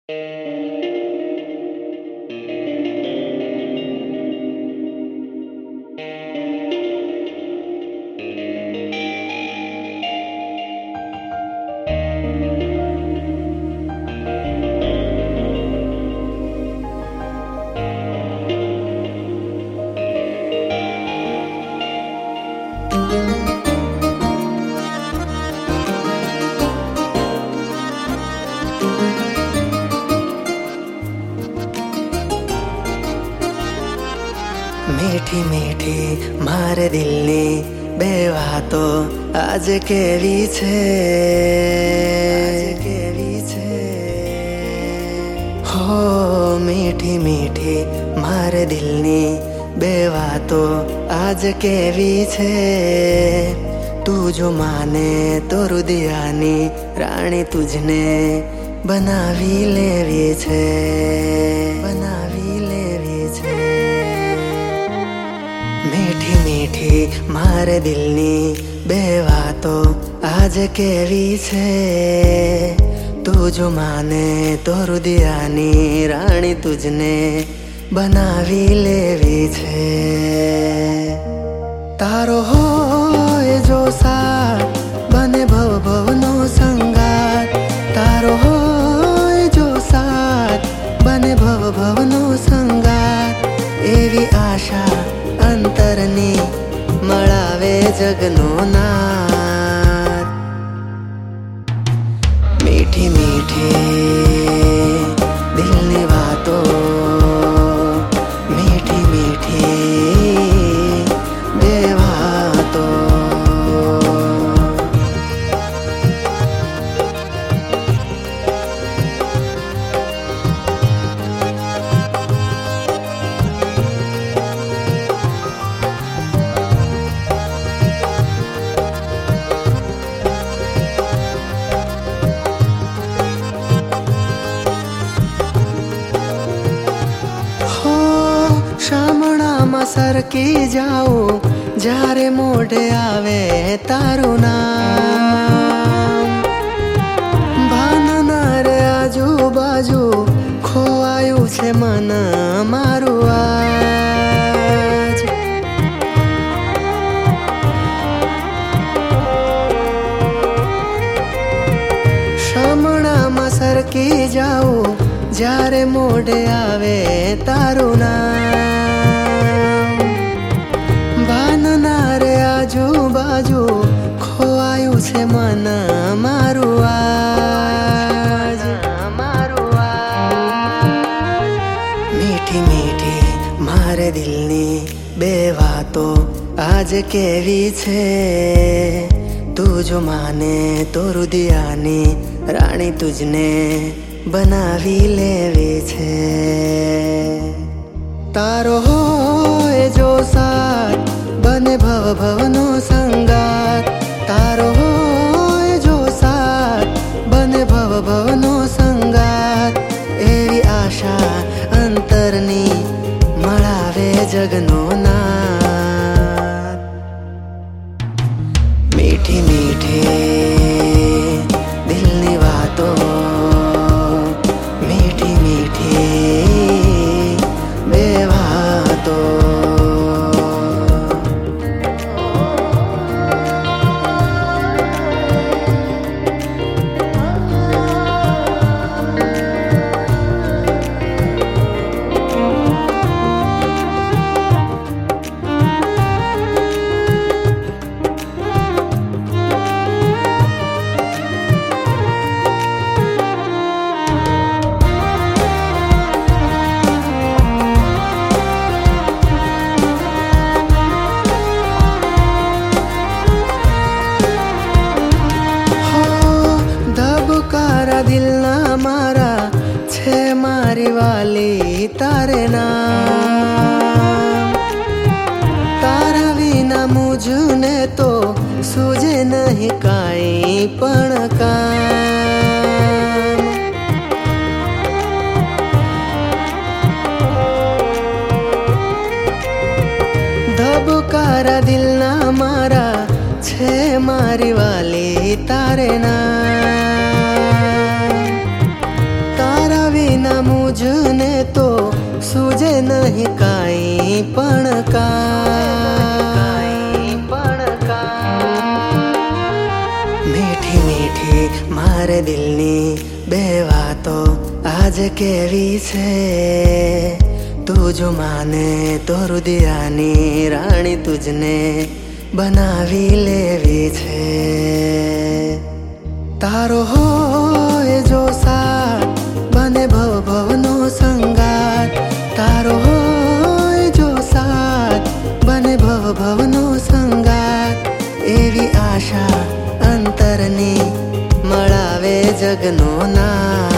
मीठी मीठी मारे दिलनी बेवातो आज केवी छे हो। मीठी मीठी मारे दिलनी बेवातो आज केवी छे। तू जो माने तो रुदियानी राणी तुझने बनावी लेवी छे, बनावी लेवी छे। मीठी मीठी मारे दिलनी बेवातो आज केवी छे। तू जो माने तो रुदियानी राणी तुझने बनावी लेवी छे। तारो होय जो साथ बने भव भवनो संगात। तारो होय जो साथ बने भव भवनो संगात। एवी आशा अंतरनी मळावे जगनो नाथ। मीठी मीठी दिलनी वातो मीठी मीठी बेवातो। शामणामां सरकी जाऊं जारे मोढे आवे तारू नाम। भान ना रे आजूबाजू खोवायुं छे मन मारू आज। शामणामां सरकी जाऊं जारे मोढे आवे तारू नाम। भान ना रे आजूबाजू खोवायुं छे मन मारू आज, मारू आज। मीठी मीठी मारे दिलनी बेवातो आज केवी छे। तू जो माने तो रुदियानी राणी तुझने बनावी लेवी छे। तारो होय जो साथ बने भव भवनो संगात। तारो होय जो साथ बने भव भवनो संगात। एवी आशा अंतरनी मळावे जगनो नाथ। मीठी मीठी दिलनी वातो मीठी मीठी बेवातो। दिलना मारा छे मारी वाली तारे नाम। तारा विना मुझने तो सूझे नहीं काई पण काम। धबकारा दिलना मारा छे मारी वाली तारे नाम। પણ મીઠી મીઠી મારે દિલની બે વાતો આજ કેવી છે તું જો માને તો હૃદયાની રાણી તુજને બનાવી લેવી છે તારો હોય જો સાથ બને ભવ ભવનો સંગાત તારો હોય જો સાથ બને ભવ ભવનો સંગાત એવી આશા અંતરની મળાવે જગનો નાથ